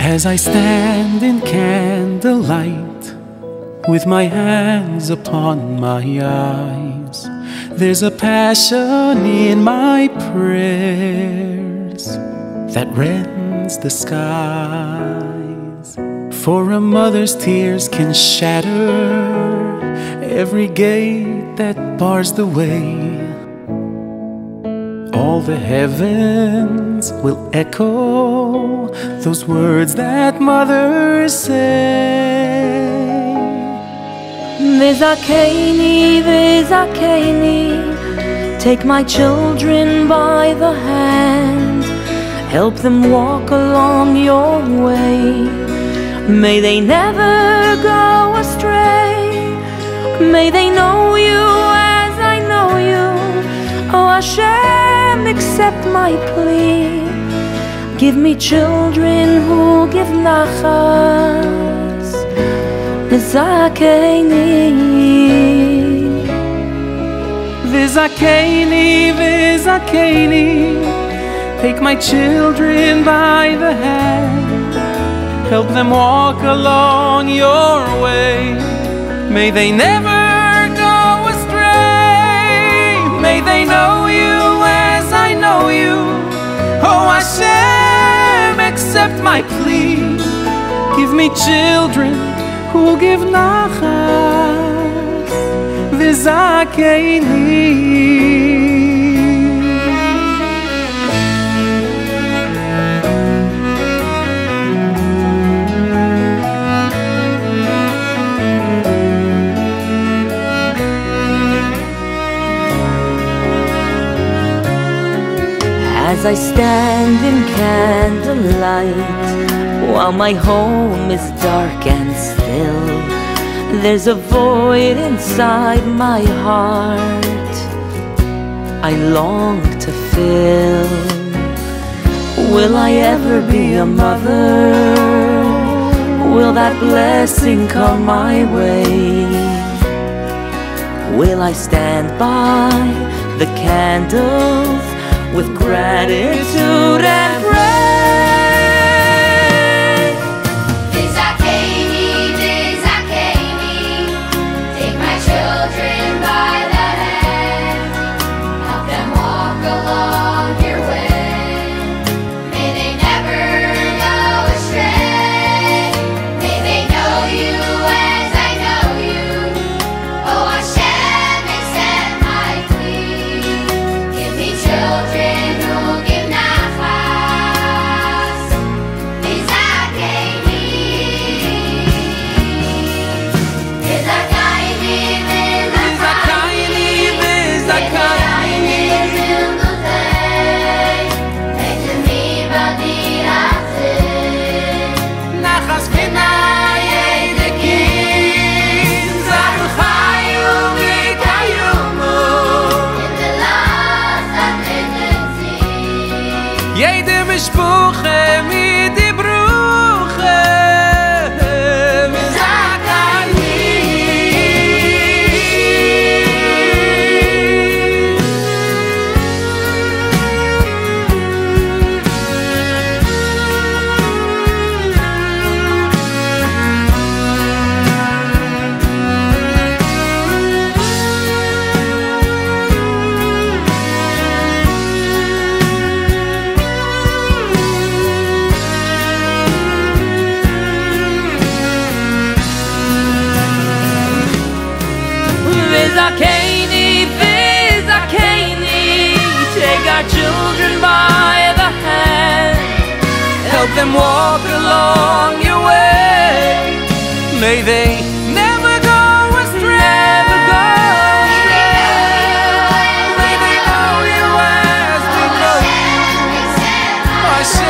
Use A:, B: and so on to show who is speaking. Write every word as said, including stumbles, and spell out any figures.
A: As I stand in candlelight with my hands upon my eyes, there's a passion in my prayers that rends the skies. For a mother's tears can shatter every gate that bars the way. All the heavens will echo those words that mothers say.
B: V'zakeni, v'zakeni, take my children by the hand, help them walk along your way. May they never go astray, may they know you as I know you. Oh Hashem, accept my plea, give me children who give nachas. V'zakeni,
A: v'zakeni, v'zakeni, take my children by the hand, help them walk along your way. May they never go astray, may they know you as I know you. Oh Hashem, accept my plea, give me children who give nachas. V'zakeni.
B: As I stand in candlelight, while my home is dark and still, there's a void inside my heart I long to fill. Will I ever be a mother? Will that blessing come my way? Will I stand by the candles with gratitude and praise?
C: V'zakeni, v'zakeni, take my children by the hand, help them walk along your way. May they never go astray, may they know you as I know you. Oh Hashem, accept my plea, give me children
A: jede Mishpuche mit die Bruche. V'zakeni.
B: V'zakeni, v'zakeni, take our children by the hand,
A: Help them walk along your way. May they never go astray. Never go astray. May they know you as we know you. Hashem.